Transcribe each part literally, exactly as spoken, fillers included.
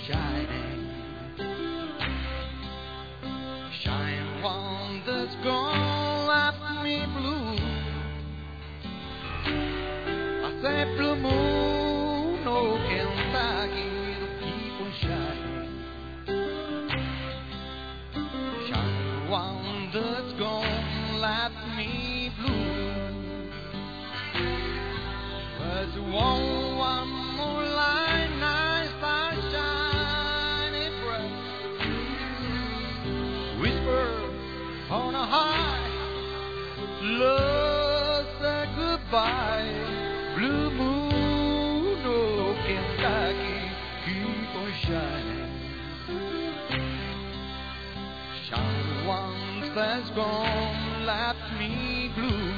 shining. Shine one that's gonna left me blue. I say blue moon, oh Kentucky, keep on shining. Shine one that's gonna left me blue. But one, one more light, nice star shining bright. Whisper on a high, love say goodbye. Blue moon, oh Kentucky, keep on shining. Shine one that's gone left me blue.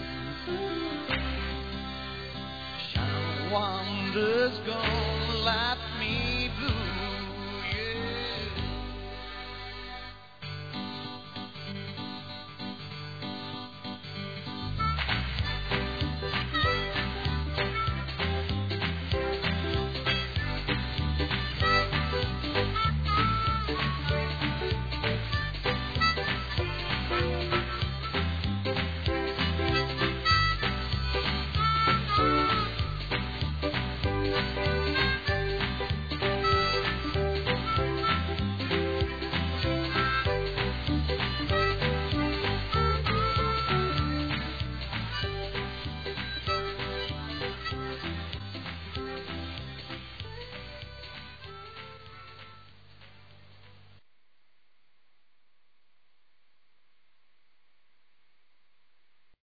One that's gonna last